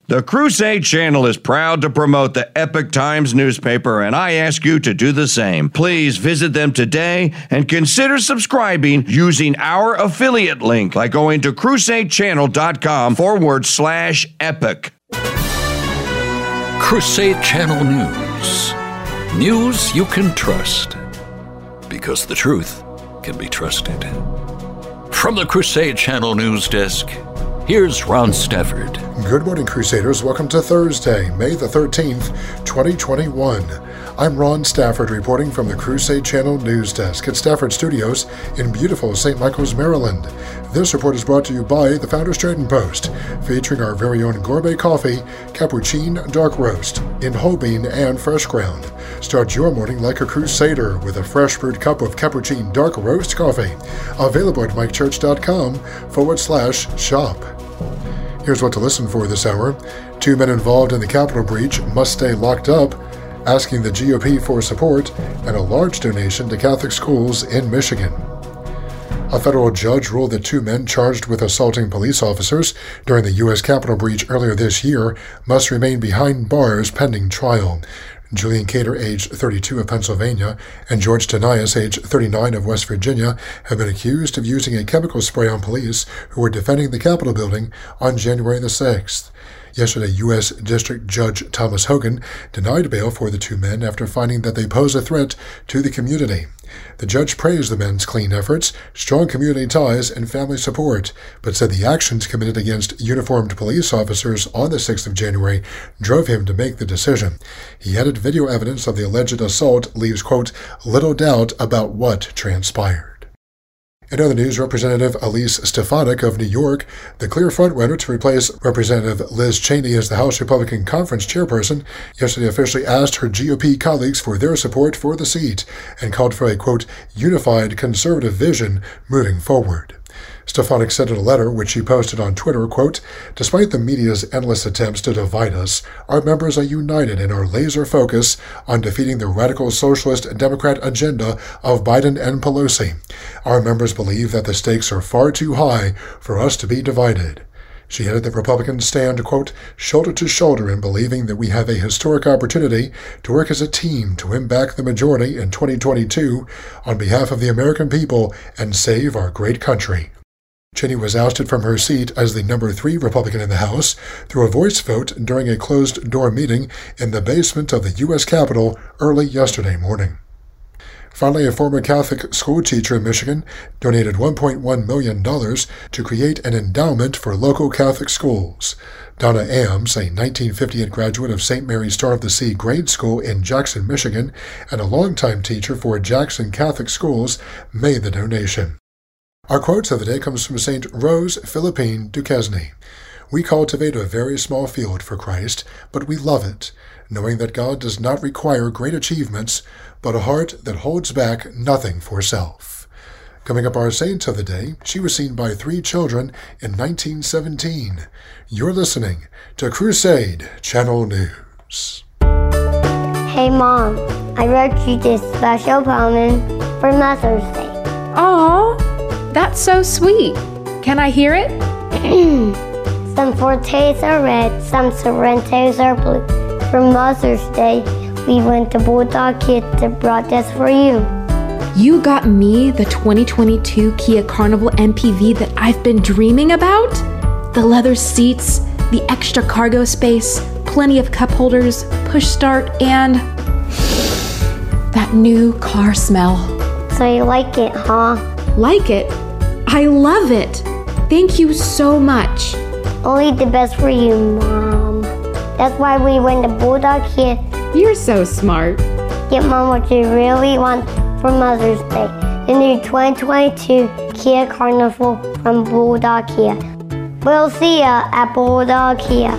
The Crusade Channel is proud to promote the Epoch Times newspaper, and I ask you to do the same. Please visit them today and consider subscribing using our affiliate link by going to crusadechannel.com/epoch. Crusade Channel News. News you can trust. Because the truth can be trusted. From the Crusade Channel News Desk, here's Ron Stafford. Good morning, Crusaders. Welcome to Thursday, May the 13th, 2021. I'm Ron Stafford reporting from the Crusade Channel News Desk at Stafford Studios in beautiful St. Michaels, Maryland. This report is brought to you by the Founders Trading Post, featuring our very own gourmet coffee, Cappuccino Dark Roast, in whole bean and fresh ground. Start your morning like a crusader with a fresh brewed cup of Cappuccino Dark Roast coffee. Available at mikechurch.com/shop. Here's what to listen for this hour. 2 men involved in the Capitol breach must stay locked up, asking the GOP for support, and a large donation to Catholic schools in Michigan. A federal judge ruled that 2 men charged with assaulting police officers during the U.S. Capitol breach earlier this year must remain behind bars pending trial. Julian Cater, age 32 of Pennsylvania, and George Tanias, age 39 of West Virginia, have been accused of using a chemical spray on police who were defending the Capitol building on January the 6th. Yesterday, U.S. District Judge Thomas Hogan denied bail for the 2 men after finding that they pose a threat to the community. The judge praised the men's clean efforts, strong community ties, and family support, but said the actions committed against uniformed police officers on the 6th of January drove him to make the decision. He added video evidence of the alleged assault leaves, quote, little doubt about what transpired. In other news, Representative Elise Stefanik of New York, the clear frontrunner to replace Representative Liz Cheney as the House Republican Conference chairperson, yesterday officially asked her GOP colleagues for their support for the seat and called for a, quote, unified conservative vision moving forward. Stefanik said in a letter, which she posted on Twitter, quote, despite the media's endless attempts to divide us, our members are united in our laser focus on defeating the radical socialist Democrat agenda of Biden and Pelosi. Our members believe that the stakes are far too high for us to be divided. She added that Republicans stand, quote, shoulder to shoulder in believing that we have a historic opportunity to work as a team to win back the majority in 2022 on behalf of the American people and save our great country. Cheney was ousted from her seat as the number 3 Republican in the House through a voice vote during a closed-door meeting in the basement of the U.S. Capitol early yesterday morning. Finally, a former Catholic school teacher in Michigan donated $1.1 million to create an endowment for local Catholic schools. Donna Ames, a 1958 graduate of St. Mary's Star of the Sea Grade School in Jackson, Michigan, and a longtime teacher for Jackson Catholic Schools, made the donation. Our quote of the day comes from St. Rose Philippine Duquesne. We cultivate a very small field for Christ, but we love it, knowing that God does not require great achievements, but a heart that holds back nothing for self. Coming up, our saint of the day, she was seen by 3 children in 1917. You're listening to Crusade Channel News. Hey Mom, I wrote you this special poem for Mother's Day. Aw, that's so sweet. Can I hear it? Some fortes are red, some sorrentos are blue. For Mother's Day, we went to Bulldog Kids that brought this for you. You got me the 2022 Kia Carnival MPV that I've been dreaming about? The leather seats, the extra cargo space, plenty of cup holders, push start, and that new car smell. So you like it, huh? Like it? I love it. Thank you so much. Only the best for you, Mom. That's why we went to Bulldog Kids. You're so smart. Get Mom what you really want for Mother's Day. The new 2022 Kia Carnival from Bulldog Kia. We'll see ya at Bulldog Kia.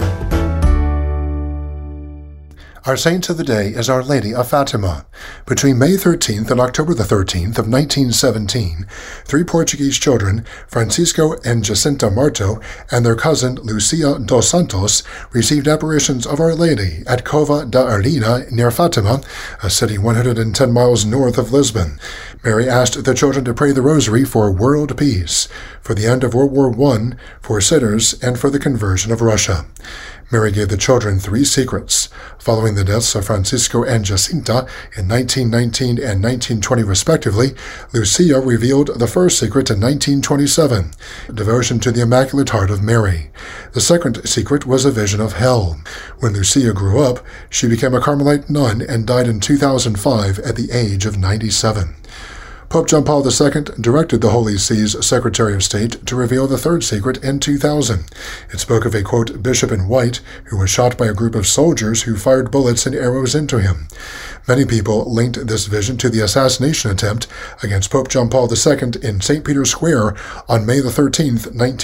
Our saint of the day is Our Lady of Fatima. Between May 13th and October the 13th of 1917, 3 Portuguese children, Francisco and Jacinta Marto, and their cousin Lucia dos Santos, received apparitions of Our Lady at Cova da Arena near Fatima, a city 110 miles north of Lisbon. Mary asked the children to pray the rosary for world peace, for the end of World War I, for sinners, and for the conversion of Russia. Mary gave the children 3 secrets. Following the deaths of Francisco and Jacinta in 1919 and 1920 respectively, Lucia revealed the first secret in 1927, devotion to the Immaculate Heart of Mary. The second secret was a vision of hell. When Lucia grew up, she became a Carmelite nun and died in 2005 at the age of 97. Pope John Paul II directed the Holy See's Secretary of State to reveal the third secret in 2000. It spoke of a, quote, bishop in white who was shot by a group of soldiers who fired bullets and arrows into him. Many people linked this vision to the assassination attempt against Pope John Paul II in St. Peter's Square on May 13,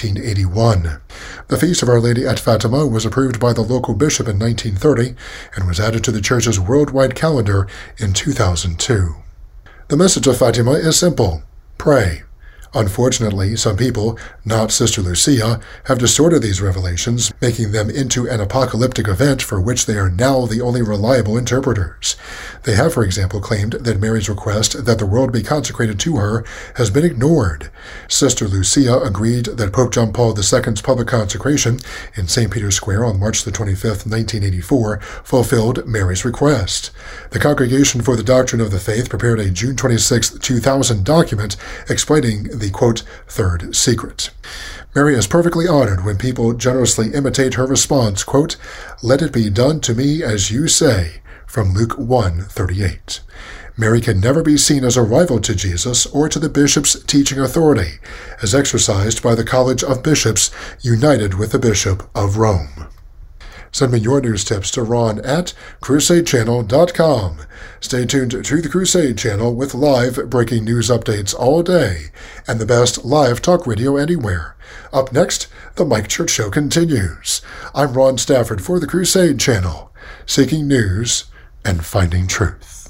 1981. The Feast of Our Lady at Fatima was approved by the local bishop in 1930 and was added to the church's worldwide calendar in 2002. The message of Fatima is simple: pray. Unfortunately, some people, not Sister Lucia, have distorted these revelations, making them into an apocalyptic event for which they are now the only reliable interpreters. They have, for example, claimed that Mary's request that the world be consecrated to her has been ignored. Sister Lucia agreed that Pope John Paul II's public consecration in St. Peter's Square on March 25, 1984, fulfilled Mary's request. The Congregation for the Doctrine of the Faith prepared a June 26, 2000 document explaining the, quote, third secret. Mary is perfectly honored when people generously imitate her response, quote, "Let it be done to me as you say," from Luke 1:38. Mary can never be seen as a rival to Jesus or to the bishop's teaching authority, as exercised by the College of Bishops united with the Bishop of Rome. Send me your news tips to Ron at CrusadeChannel.com. Stay tuned to the Crusade Channel with live breaking news updates all day and the best live talk radio anywhere. Up next, the Mike Church Show continues. I'm Ron Stafford for the Crusade Channel, seeking news and finding truth.